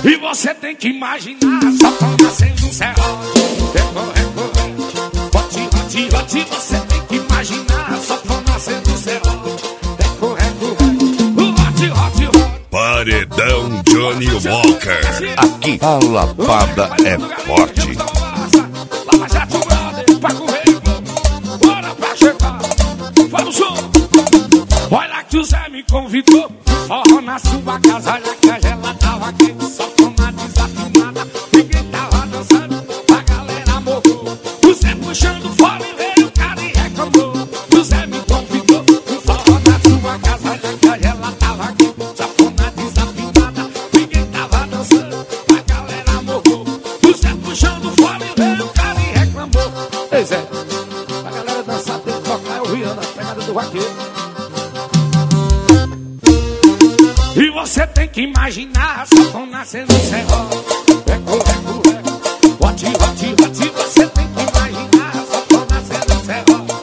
E você tem que imaginar só pra nascendo um serrote. Recorre, você tem que imaginar só pra nascendo um serrote. Recorre, Paredão Johnny Walker. Aqui a lapada é forte. Lava Jato Brother, pra correr, bora pra chegar. Fala o som. Olha que o Zé me convidou. Forró na sua casa, olha que a gela tava quente. Só na desafinada, ninguém tava dançando, a galera morreu. O Zé puxando fora e veio o cara e reclamou. O Zé me convidou. Forró na sua casa, olha que a gela tava quente. Só na desafinada, ninguém tava dançando, a galera morreu. O Zé puxando fora e veio o cara e reclamou. Ei Zé, a galera dançar tem que tocar, eu vi na pegada do vaqueiro. E você tem que imaginar só com nascendo um serrote. Você tem que imaginar só com nascendo um serrote.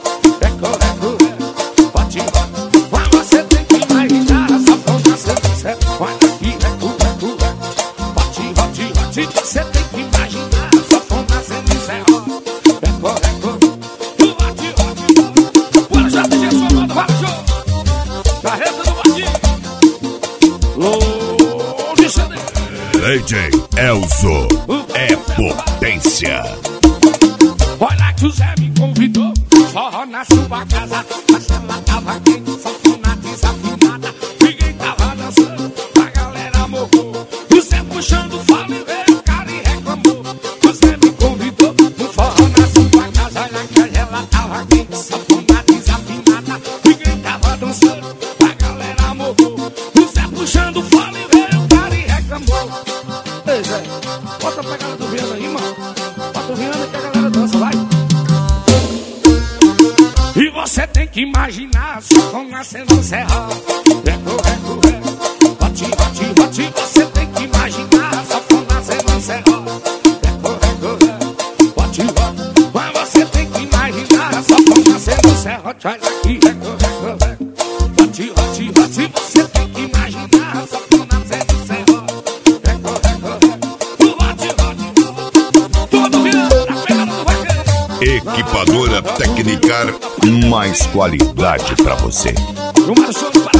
Mas você tem que imaginar só com nascendo um serrote. Olha aqui, você tem que imaginar só com nascendo um serrote. Bora já, DJ, sua banda, vai show. Carreta do Badinho. DJ Elzo é potência. Olha que o Zé me convidou. Forró na sua casa, a chama tava quente, sanfona desafinada, ninguém tava dançando, a galera morreu. O Zé puxando fala e veio o cara e reclamou. O Zé me convidou. Forró na sua casa, olha que a gela tava quente, sanfona desafinada, ninguém tava dançando, a galera morreu. O Zé puxando fala e veio o cara e reclamou. Ei Zé, bota a pegada do Viana aí, mano. Bota o Viana que a galera dança, vai. E você tem que imaginar só com nascendo um serrote. Você tem que imaginar só com nascendo um serrote. Mas você tem que imaginar só com nascendo um serrote. Olha aqui, você tem que imaginar só com nascendo um serrote. Equipadora Tecnicar, mais qualidade pra você.